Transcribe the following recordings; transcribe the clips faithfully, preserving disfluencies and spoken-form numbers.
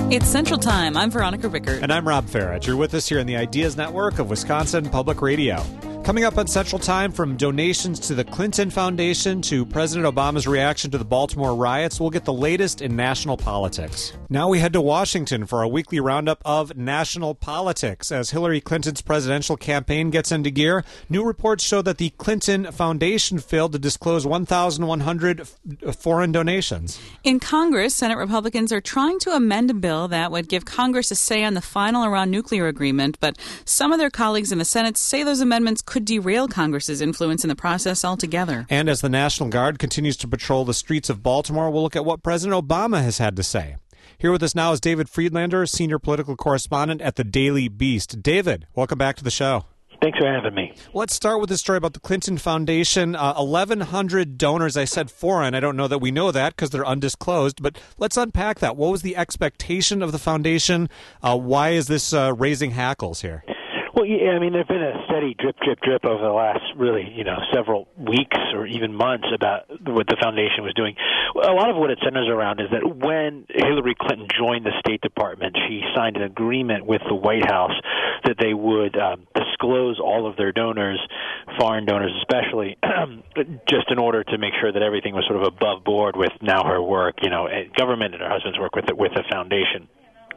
It's Central Time. I'm Veronica Rickert. And I'm Rob Farrett. You're with us here in the Ideas Network of Wisconsin Public Radio. Coming up on Central Time, from donations to the Clinton Foundation to President Obama's reaction to the Baltimore riots, we'll get the latest in national politics. Now we head to Washington for our weekly roundup of national politics. As Hillary Clinton's presidential campaign gets into gear, new reports show that the Clinton Foundation failed to disclose one thousand one hundred f- foreign donations. In Congress, Senate Republicans are trying to amend a bill that would give Congress a say on the final Iran nuclear agreement, but some of their colleagues in the Senate say those amendments could derail Congress's influence in the process altogether. And as the National Guard continues to patrol the streets of Baltimore, we'll look at what President Obama has had to say. Here with us now is David Friedlander, senior political correspondent at the Daily Beast. David, welcome back to the show. Thanks for having me. Let's start with the story about the Clinton Foundation. Uh, eleven hundred donors, I said foreign. I don't know that we know that because they're undisclosed, but let's unpack that. What was the expectation of the foundation? Uh, why is this uh, raising hackles here? Well, yeah, I mean, there's been a steady drip, drip, drip over the last really, you know, several weeks or even months about what the foundation was doing. A lot of what it centers around is that when Hillary Clinton joined the State Department, she signed an agreement with the White House that they would um, disclose all of their donors, foreign donors especially, just in order to make sure that everything was sort of above board with now her work, you know, government and her husband's work with the, with the foundation.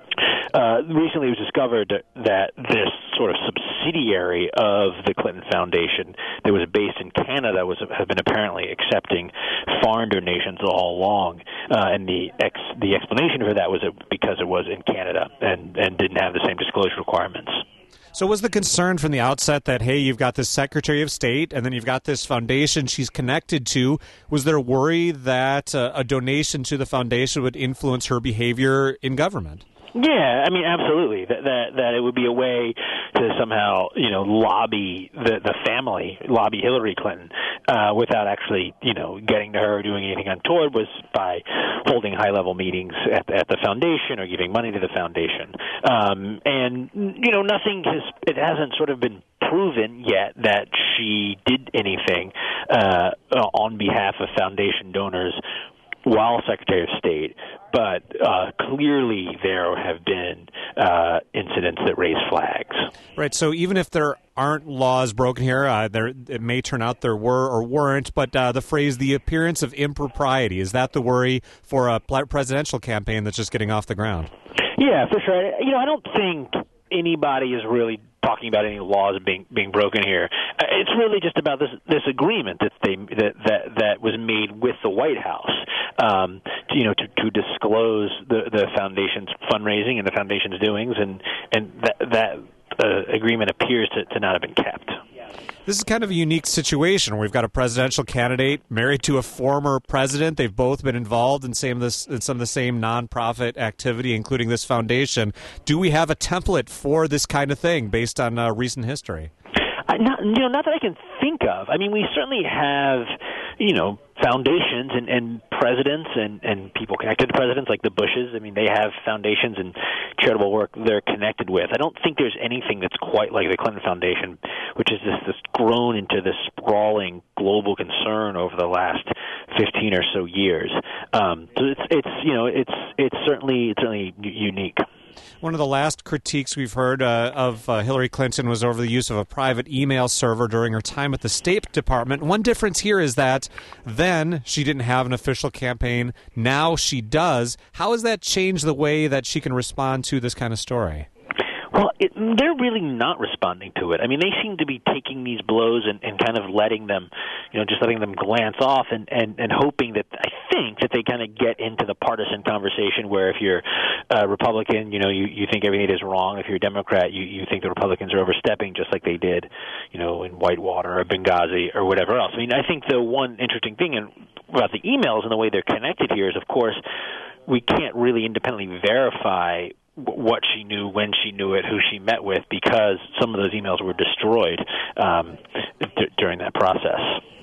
Uh, recently, it was discovered that this sort of subsidiary of the Clinton Foundation that was based in Canada was have been apparently accepting foreign donations all along, uh, and the ex, the explanation for that was because it was in Canada and, and didn't have the same disclosure requirements. So was the concern from the outset that, hey, you've got this Secretary of State and then you've got this foundation she's connected to? Was there worry that uh, a donation to the foundation would influence her behavior in government? Yeah, I mean, absolutely. That that that it would be a way to somehow, you know, lobby the the family, lobby Hillary Clinton, uh, without actually, you know, getting to her or doing anything untoward, was by holding high level meetings at at the foundation or giving money to the foundation. Um, and you know, nothing has it hasn't sort of been proven yet that she did anything uh, on behalf of foundation donors while Secretary of State, but uh, clearly there have been uh, incidents that raise flags. Right, so even if there aren't laws broken here, uh, there it may turn out there were or weren't, but uh, the phrase, the appearance of impropriety, is that the worry for a presidential campaign that's just getting off the ground? Yeah, for sure. You know, I don't think anybody is really talking about any laws being being broken here. It's really just about this this agreement that they that that, that was made with the White House, um, to, you know, to, to disclose the the foundation's fundraising and the foundation's doings, and and that that uh, agreement appears to, to not have been kept. This is kind of a unique situation where we've got a presidential candidate married to a former president. They've both been involved in, same this, in some of the same nonprofit activity, including this foundation. Do we have a template for this kind of thing based on uh, recent history? Uh, not, you know, not that I can think of. I mean, we certainly have, you know, foundations and, and presidents and, and people connected to presidents like the Bushes. I mean, they have foundations and charitable work they're connected with. I don't think there's anything that's quite like the Clinton Foundation, which is just this grown into this sprawling global concern over the last fifteen or so years. Um, so it's it's you know it's it's certainly it's certainly unique. One of the last critiques we've heard uh, of uh, Hillary Clinton was over the use of a private email server during her time at the State Department. One difference here is that then she didn't have an official campaign. Now she does. How has that changed the way that she can respond to this kind of story? Well, it, they're really not responding to it. I mean, they seem to be taking these blows and, and kind of letting them, you know, just letting them glance off and, and, and hoping that, I think, that they kind of get into the partisan conversation where if you're a Republican, you know, you, you think everything is wrong. If you're a Democrat, you, you think the Republicans are overstepping just like they did, you know, in Whitewater or Benghazi or whatever else. I mean, I think the one interesting thing in, about the emails and the way they're connected here is, of course, we can't really independently verify what she knew, when she knew it, who she met with, because some of those emails were destroyed um, d- during that process.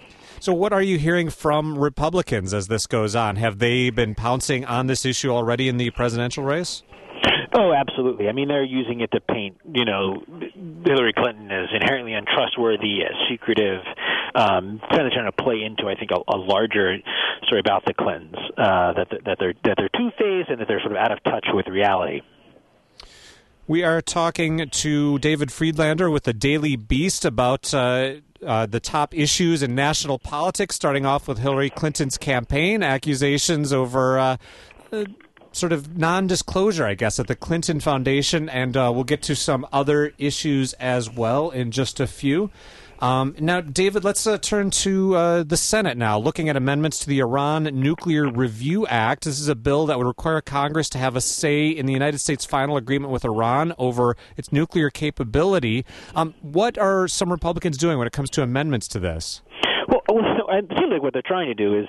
So what are you hearing from Republicans as this goes on? Have they been pouncing on this issue already in the presidential race? Oh, absolutely. I mean, they're using it to paint, you know, Hillary Clinton as inherently untrustworthy, as secretive, um, kind of trying to play into, I think, a, a larger story about the Clintons, uh, that that they're that they're two-faced and that they're sort of out of touch with reality. We are talking to David Friedlander with the Daily Beast about uh, uh, the top issues in national politics, starting off with Hillary Clinton's campaign, accusations over uh, uh, sort of non-disclosure, I guess, at the Clinton Foundation, and uh, we'll get to some other issues as well in just a few. Um, now, David, let's uh, turn to uh, the Senate now, looking at amendments to the Iran Nuclear Review Act. This is a bill that would require Congress to have a say in the United States' final agreement with Iran over its nuclear capability. Um, what are some Republicans doing when it comes to amendments to this? Well, it seems like what they're trying to do is,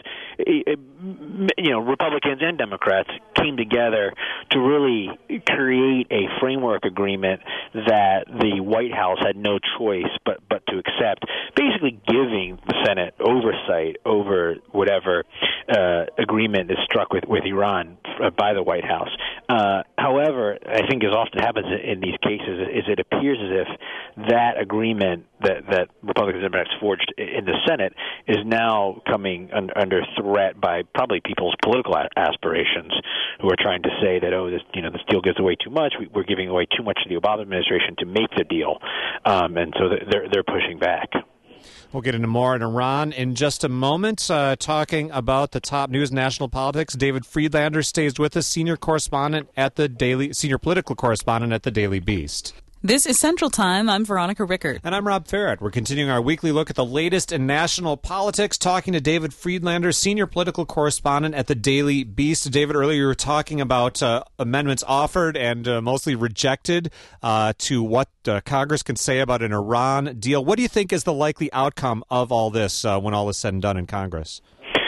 you know, Republicans and Democrats came together to really create a framework agreement that the White House had no choice but, but to accept, basically giving the Senate oversight over whatever uh, agreement is struck with, with Iran by the White House. Uh, however, I think as often happens in these cases, is it appears as if that agreement that, that Republicans and Democrats forged in the Senate is now coming un- under threat by probably people's political a- aspirations, who are trying to say that, oh, this, you know, this deal gives away too much. We, we're giving away too much to the Obama administration to make the deal, um, and so they're they're pushing back. We'll get into more on Iran in just a moment. Uh, talking about the top news in national politics, David Friedlander stays with us, senior correspondent at the Daily, senior political correspondent at the Daily Beast. This is Central Time. I'm Veronica Rickert. And I'm Rob Farrett. We're continuing our weekly look at the latest in national politics, talking to David Friedlander, senior political correspondent at the Daily Beast. David, earlier you were talking about uh, amendments offered and uh, mostly rejected uh, to what uh, Congress can say about an Iran deal. What do you think is the likely outcome of all this uh, when all is said and done in Congress?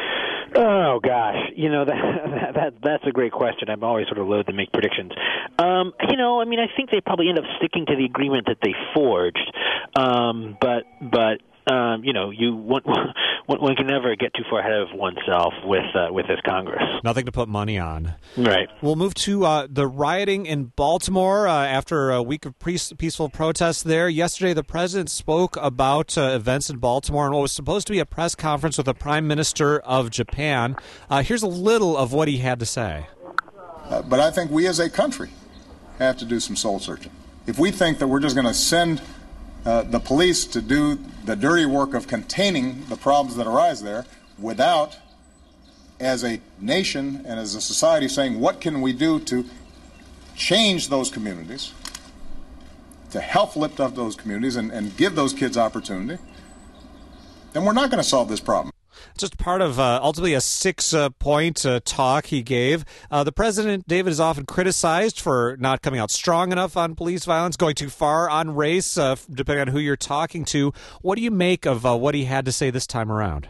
Oh gosh, you know that, that that's a great question. I'm always sort of loath to make predictions. Um, you know, I mean, I think they probably end up sticking to the agreement that they forged. Um, but but um, you know, you one, one can never get too far ahead of oneself with uh, with this Congress. Nothing to put money on. Right. We'll move to uh, the rioting in Baltimore uh, after a week of pre- peaceful protests there. Yesterday, the president spoke about uh, events in Baltimore and what was supposed to be a press conference with the Prime Minister of Japan. Uh, here's a little of what he had to say. Uh, but I think we as a country have to do some soul searching. If we think that we're just going to send uh, the police to do the dirty work of containing the problems that arise there without, as a nation and as a society, saying what can we do to change those communities, to help lift up those communities and, and give those kids opportunity, then we're not going to solve this problem. Just part of uh, ultimately a six-point uh, uh, talk he gave. Uh, the president, David, is often criticized for not coming out strong enough on police violence, going too far on race, uh, depending on who you're talking to. What do you make of uh, what he had to say this time around?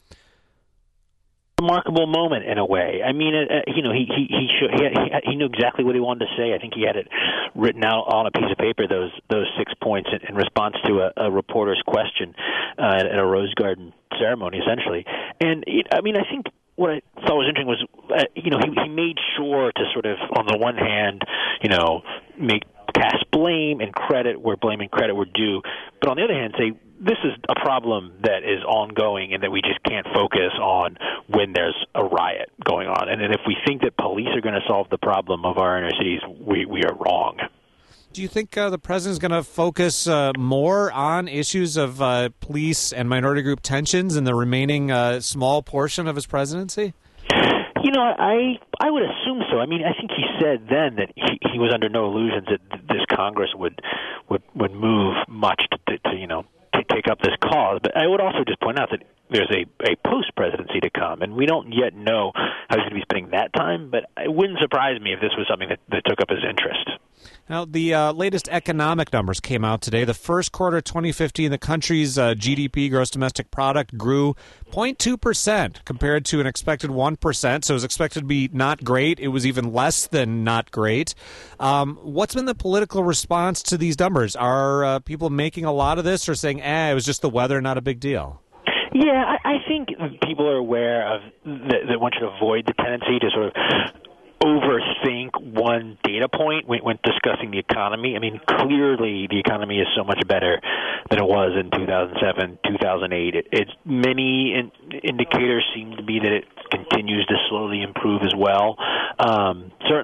Remarkable moment in a way. I mean, uh, you know, he he he, should, he he he knew exactly what he wanted to say. I think he had it written out on a piece of paper. Those those six points in, in response to a, a reporter's question uh, at a Rose Garden ceremony, essentially. And it, I mean, I think what I thought was interesting was, uh, you know, he he made sure to sort of, on the one hand, you know, make cast blame and credit where blame and credit were due, but on the other hand, say this is a problem that is ongoing and that we just can't focus on when there's a riot going on. And then if we think that police are going to solve the problem of our inner cities, we, we are wrong. Do you think uh, the president is going to focus uh, more on issues of uh, police and minority group tensions in the remaining uh, small portion of his presidency? You know, I I would assume so. I mean, I think he said then that he, he was under no illusions that this Congress would would, would move much to, to, you know, to take up this cause. But I would also just point out that there's a, a post-presidency to come, and we don't yet know how he's going to be spending that time, but it wouldn't surprise me if this was something that, that took up his interest. Now, the uh, latest economic numbers came out today. The first quarter of twenty fifteen, the country's uh, G D P, gross domestic product, grew zero point two percent compared to an expected one percent. So it was expected to be not great. It was even less than not great. Um, what's been the political response to these numbers? Are uh, people making a lot of this or saying, eh, it was just the weather, not a big deal? Yeah, I, I think people are aware of that, that one should avoid the tendency to sort of overthink one data point when, when discussing the economy. I mean, clearly the economy is so much better than it was in two thousand seven, two thousand eight. It, it's many in, indicators seem to be that it continues to slowly improve as well. Um, certainly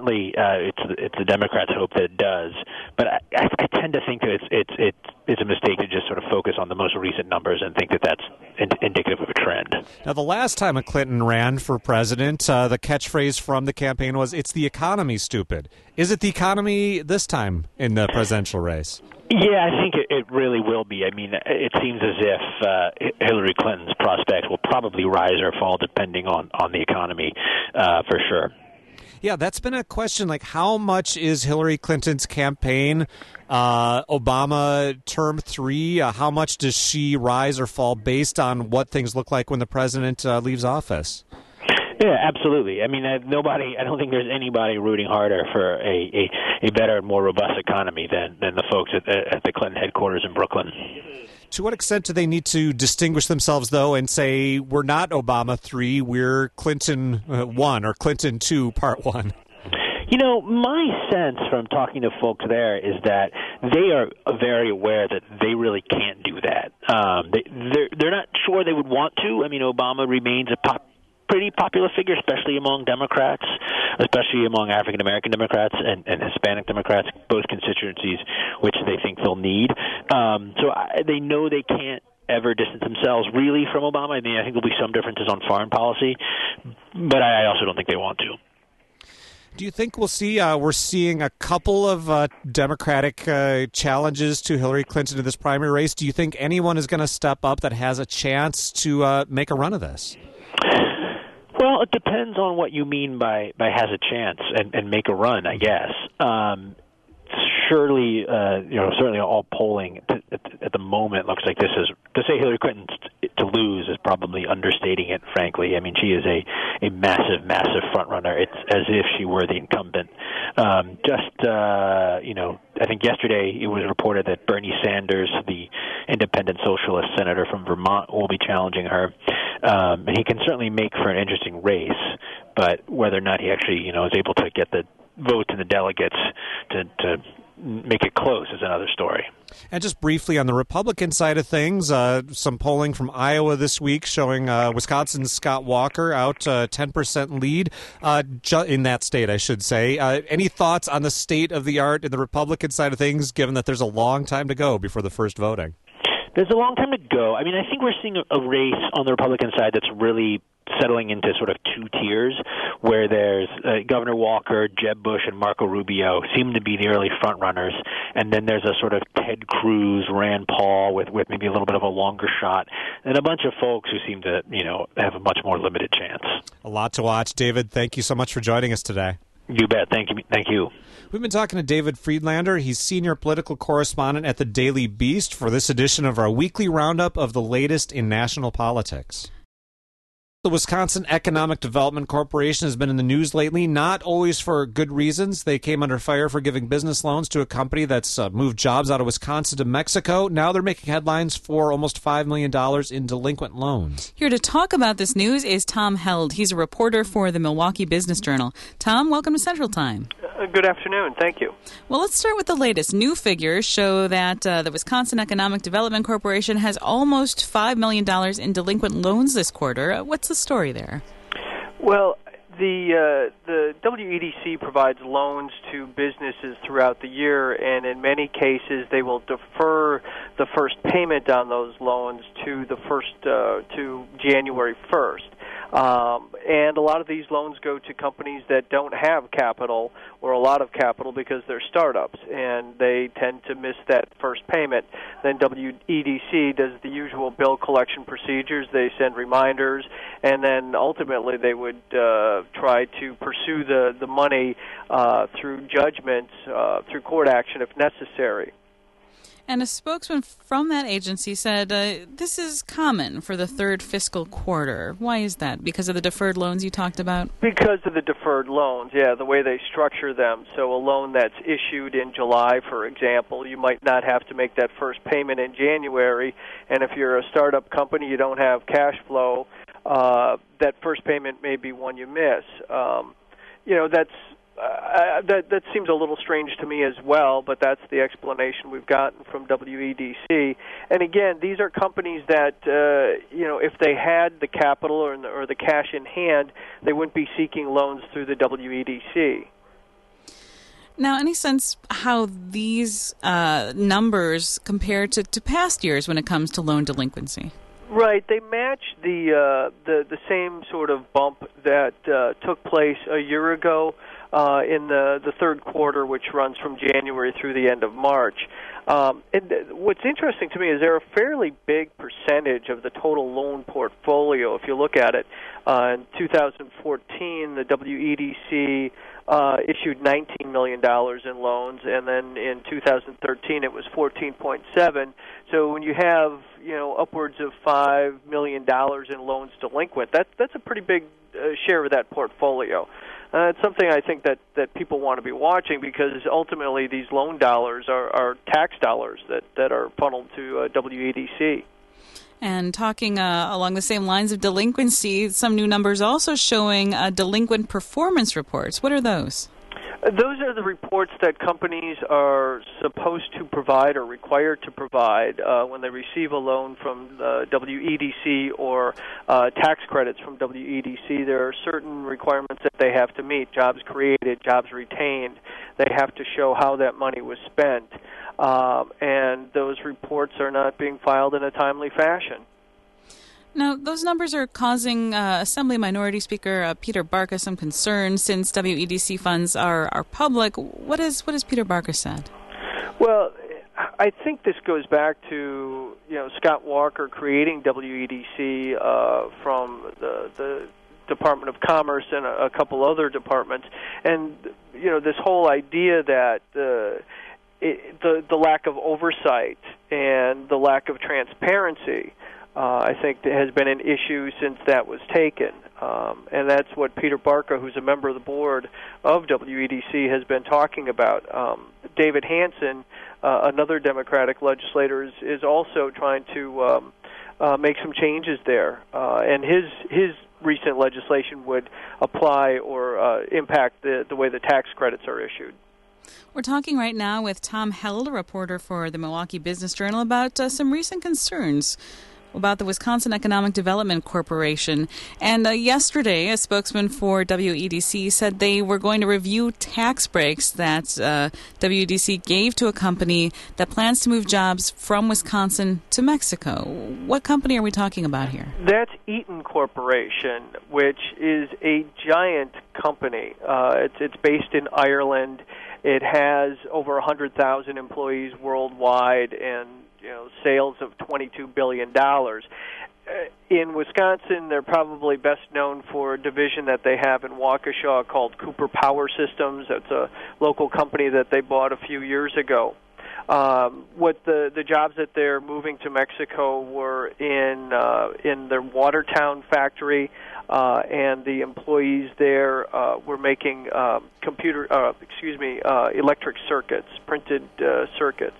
certainly uh, it's it's the Democrats' hope that it does. But I, I, I tend to think that it's it's it's it's a mistake to just sort of focus on the most recent numbers and think that that's ind- indicative of a trend. Now, the last time a Clinton ran for president, uh, the catchphrase from the campaign was, "It's the economy, stupid." Is it the economy this time in the presidential race? Yeah, I think it, it really will be. I mean, it seems as if uh, Hillary Clinton's prospects will probably rise or fall depending on, on the economy, uh, for sure. Yeah, that's been a question. Like, how much is Hillary Clinton's campaign uh, Obama term three? Uh, how much does she rise or fall based on what things look like when the president uh, leaves office? Yeah, absolutely. I mean, uh, nobody. I don't think there's anybody rooting harder for a, a, a better and more robust economy than, than the folks at the, at the Clinton headquarters in Brooklyn. To what extent do they need to distinguish themselves, though, and say, we're not Obama three, we're Clinton one or Clinton two, part one? You know, my sense from talking to folks there is that they are very aware that they really can't do that. Um, they, they're, they're not sure they would want to. I mean, Obama remains a pop. pretty popular figure, especially among Democrats, especially among African-American Democrats and, and Hispanic Democrats, both constituencies which they think they'll need. Um, so I, they know they can't ever distance themselves really from Obama. I mean, I think there'll be some differences on foreign policy, but I also don't think they want to. Do you think we'll see, uh, we're seeing a couple of uh, Democratic uh, challenges to Hillary Clinton in this primary race? Do you think anyone is going to step up that has a chance to uh, make a run of this? Well, it depends on what you mean by, by has a chance and, and make a run, I guess. Um, surely, uh, you know, certainly all polling at, at, at the moment looks like this is, to say Hillary Clinton to lose is probably understating it, frankly. I mean, she is a, a massive, massive front runner. It's as if she were the incumbent. Um, just, uh, you know, I think yesterday it was reported that Bernie Sanders, the independent socialist senator from Vermont, will be challenging her. Um, and he can certainly make for an interesting race, but whether or not he actually, you know, is able to get the votes and the delegates to, to make it close is another story. And just briefly on the Republican side of things, uh, some polling from Iowa this week showing uh, Wisconsin's Scott Walker out uh, ten percent lead uh, ju- in that state, I should say. Uh, any thoughts on the state of the art in the Republican side of things, given that there's a long time to go before the first voting? There's a long time to go. I mean, I think we're seeing a race on the Republican side that's really settling into sort of two tiers, where there's uh, Governor Walker, Jeb Bush, and Marco Rubio seem to be the early front runners, and then there's a sort of Ted Cruz, Rand Paul with, with maybe a little bit of a longer shot, and a bunch of folks who seem to, you know, have a much more limited chance. A lot to watch. David, thank you so much for joining us today. You bet. Thank you. Thank you. We've been talking to David Friedlander. He's senior political correspondent at the Daily Beast for this edition of our weekly roundup of the latest in national politics. The Wisconsin Economic Development Corporation has been in the news lately, not always for good reasons. They came under fire for giving business loans to a company that's uh, moved jobs out of Wisconsin to Mexico. Now they're making headlines for almost five million dollars in delinquent loans. Here to talk about this news is Tom Held. He's a reporter for the Milwaukee Business Journal. Tom, welcome to Central Time. Uh, good afternoon. Thank you. Well, let's start with the latest. New figures show that uh, the Wisconsin Economic Development Corporation has almost five million dollars in delinquent loans this quarter. Uh, what's the story there? Well, the uh, the W E D C provides loans to businesses throughout the year, and in many cases they will defer the first payment on those loans to the first uh, to January first. Um, and a lot of these loans go to companies that don't have capital or a lot of capital because they're startups, and they tend to miss that first payment. Then W E D C does the usual bill collection procedures. They send reminders, and then ultimately they would uh, try to pursue the, the money uh, through judgments, uh, through court action if necessary. And a spokesman from that agency said uh, this is common for the third fiscal quarter. Why is that? Because of the deferred loans you talked about? Because of the deferred loans, yeah, the way they structure them. So a loan that's issued in July, for example, you might not have to make that first payment in January. And if you're a startup company, you don't have cash flow, uh, that first payment may be one you miss. Um, you know, that's Uh, that that seems a little strange to me as well, but that's the explanation we've gotten from W E D C. And again, these are companies that uh, you know, if they had the capital or, or the cash in hand, they wouldn't be seeking loans through the W E D C. Now, any sense how these uh, numbers compare to, to past years when it comes to loan delinquency? Right, they match the uh, the the same sort of bump that uh, took place a year ago uh, in the the third quarter, which runs from January through the end of March. Um, and what's interesting to me is they're a fairly big percentage of the total loan portfolio. If you look at it, uh, in two thousand fourteen, the W E D C uh, issued nineteen million dollars in loans, and then in two thousand thirteen it was fourteen point seven. So when you have, you know, upwards of five million dollars in loans delinquent, that, that's a pretty big uh, share of that portfolio. Uh, it's something I think that, that people want to be watching, because ultimately these loan dollars are, are tax dollars that, that are funneled to uh, W E D C. And talking uh, along the same lines of delinquency, some new numbers also showing uh, delinquent performance reports. What are those? Those are the reports that companies are supposed to provide or required to provide uh, when they receive a loan from uh, W E D C or uh, tax credits from W E D C. There are certain requirements that they have to meet: jobs created, jobs retained. They have to show how that money was spent, um, and those reports are not being filed in a timely fashion. Now, those numbers are causing uh, Assembly Minority Speaker uh, Peter Barca some concern, since W E D C funds are, are public. What is what has Peter Barca said? Well, I think this goes back to, you know, Scott Walker creating W E D C uh, from the, the Department of Commerce and a, a couple other departments, and you know, this whole idea that uh, it, the the lack of oversight and the lack of transparency, Uh, I think that has been an issue since that was taken. Um, and that's what Peter Barca, who's a member of the board of W E D C, has been talking about. Um, David Hansen, uh, another Democratic legislator, is, is also trying to um, uh, make some changes there. Uh, and his his recent legislation would apply or uh, impact the, the way the tax credits are issued. We're talking right now with Tom Held, a reporter for the Milwaukee Business Journal, about uh, some recent concerns about the Wisconsin Economic Development Corporation. And uh, yesterday, a spokesman for W E D C said they were going to review tax breaks that uh, W E D C gave to a company that plans to move jobs from Wisconsin to Mexico. What company are we talking about here? That's Eaton Corporation, which is a giant company. Uh, it's, it's based in Ireland. It has over one hundred thousand employees worldwide and, you know, sales of twenty-two billion dollars. In Wisconsin, they're probably best known for a division that they have in Waukesha called Cooper Power Systems. That's a local company that they bought a few years ago. Um, what the, the jobs that they're moving to Mexico were in uh, in their Watertown factory, uh, and the employees there uh, were making uh, computer, uh, excuse me, uh, electric circuits, printed uh, circuits.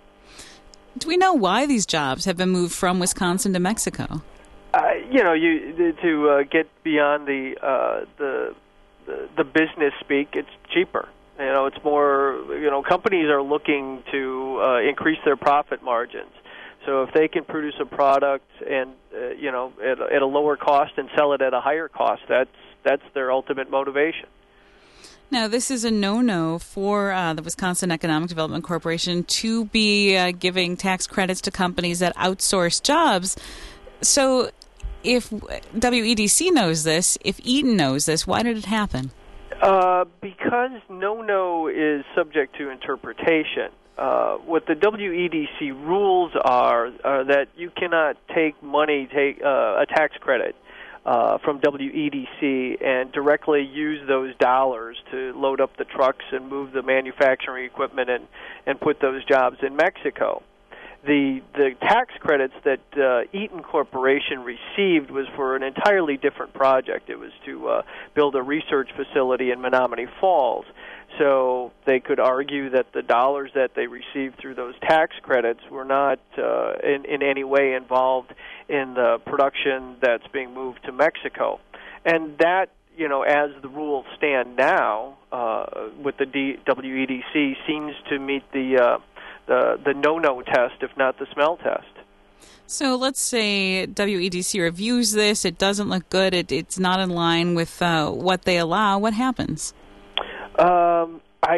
Do we know why these jobs have been moved from Wisconsin to Mexico? Uh, you know, you to uh, get beyond the, uh, the the the business speak, it's cheaper. You know, it's more. You know, companies are looking to uh, increase their profit margins. So if they can produce a product and uh, you know at, at a lower cost and sell it at a higher cost, that's that's their ultimate motivation. Now, this is a no-no for uh, the Wisconsin Economic Development Corporation to be uh, giving tax credits to companies that outsource jobs. So if W E D C knows this, if Eaton knows this, why did it happen? Uh, because no-no is subject to interpretation. Uh, what the W E D C rules are, are that you cannot take money, take uh, a tax credit, Uh, from W E D C and directly use those dollars to load up the trucks and move the manufacturing equipment and, and put those jobs in Mexico. The the tax credits that uh, Eaton Corporation received was for an entirely different project. It was to uh, build a research facility in Menomonee Falls. So they could argue that the dollars that they received through those tax credits were not uh, in, in any way involved in the production that's being moved to Mexico. And that, you know, as the rules stand now, uh, with the D- W E D C, seems to meet the, uh, the the no-no test, if not the smell test. So let's say W E D C reviews this. It doesn't look good. It, it's not in line with uh, what they allow. What happens? Um, I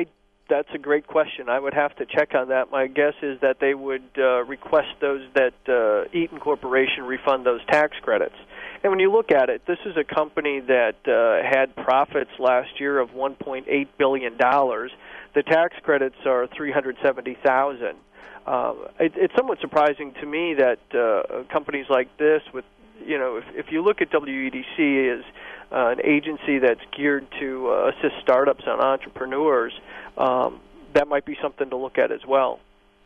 that's a great question. I would have to check on that. My guess is that they would uh, request those that uh, Eaton Corporation refund those tax credits. And when you look at it, this is a company that uh, had profits last year of one point eight billion dollars. The tax credits are three hundred seventy thousand dollars. Um, it, it's somewhat surprising to me that uh, companies like this, with you know, if, if you look at W E D C as uh, an agency that's geared to uh, assist startups and entrepreneurs, um, that might be something to look at as well.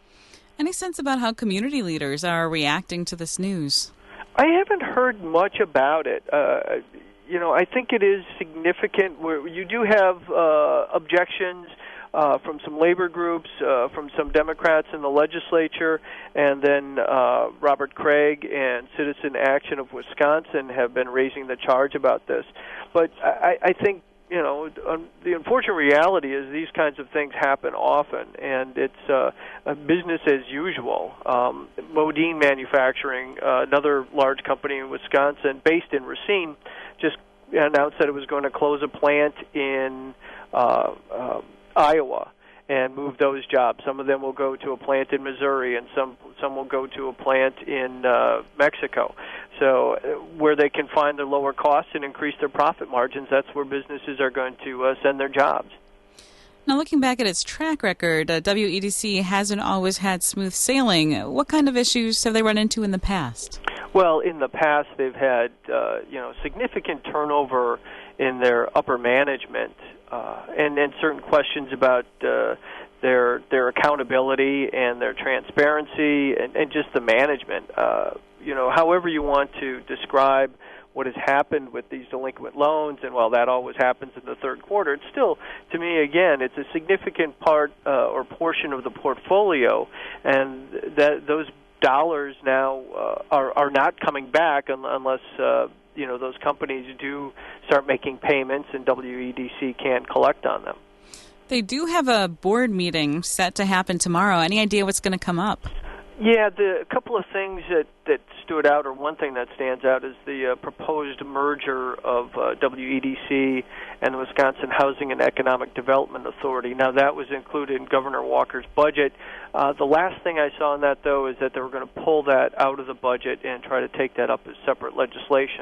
Any sense about how community leaders are reacting to this news? I haven't heard much about it. Uh, you know, I think it is significant. Where you do have uh, objections uh, from some labor groups, uh, from some Democrats in the legislature, and then uh, Robert Craig and Citizen Action of Wisconsin have been raising the charge about this. But I, I think, you know, the unfortunate reality is these kinds of things happen often, and it's uh, a business as usual. Um, Modine Manufacturing, uh, another large company in Wisconsin, based in Racine, just announced that it was going to close a plant in uh, uh, Iowa and move those jobs. Some of them will go to a plant in Missouri, and some some will go to a plant in uh, Mexico. So uh, where they can find their lower costs and increase their profit margins, that's where businesses are going to uh, send their jobs. Now, looking back at its track record, uh, W E D C hasn't always had smooth sailing. What kind of issues have they run into in the past? Well, in the past, they've had uh, you know significant turnover in their upper management, uh, and and certain questions about uh, their their accountability and their transparency, and, and just the management. Uh, you know, however you want to describe what has happened with these delinquent loans, and while that always happens in the third quarter, it's still, to me, again, it's a significant part uh, or portion of the portfolio, and that those dollars now uh, are are not coming back un- unless uh, you know those companies do start making payments, and W E D C can't collect on them. They do have a board meeting set to happen tomorrow. Any idea what's going to come up? Yeah, the a couple of things that, that stood out, or one thing that stands out, is the uh, proposed merger of uh, W E D C and the Wisconsin Housing and Economic Development Authority. Now, that was included in Governor Walker's budget. Uh, the last thing I saw on that, though, is that they were going to pull that out of the budget and try to take that up as separate legislation.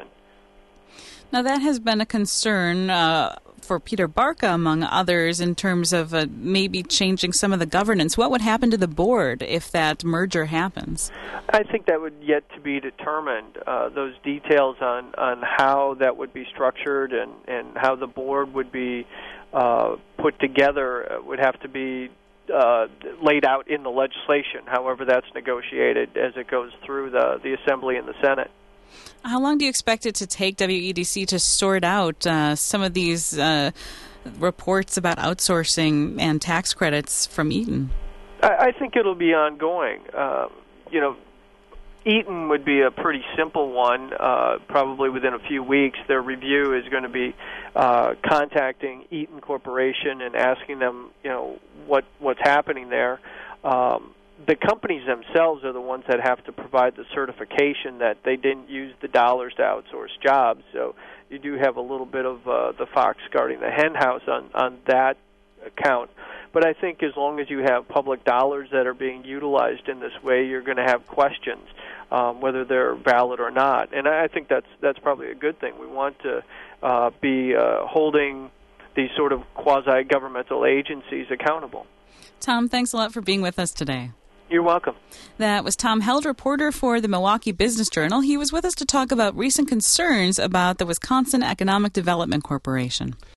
Now, that has been a concern uh, for Peter Barca, among others, in terms of uh, maybe changing some of the governance. What would happen to the board if that merger happens? I think that would yet to be determined. Uh, those details on, on how that would be structured and, and how the board would be uh, put together would have to be uh, laid out in the legislation, however that's negotiated as it goes through the, the Assembly and the Senate. How long do you expect it to take W E D C to sort out uh, some of these uh, reports about outsourcing and tax credits from Eaton? I, I think it'll be ongoing. Uh, you know, Eaton would be a pretty simple one. Uh, probably within a few weeks, their review is going to be uh, contacting Eaton Corporation and asking them, you know, what what's happening there. Um, The companies themselves are the ones that have to provide the certification that they didn't use the dollars to outsource jobs. So you do have a little bit of uh, the fox guarding the hen house on, on that account. But I think as long as you have public dollars that are being utilized in this way, you're going to have questions, um, whether they're valid or not. And I think that's that's probably a good thing. We want to uh, be uh, holding these sort of quasi-governmental agencies accountable. Tom, thanks a lot for being with us today. You're welcome. That was Tom Held, reporter for the Milwaukee Business Journal. He was with us to talk about recent concerns about the Wisconsin Economic Development Corporation.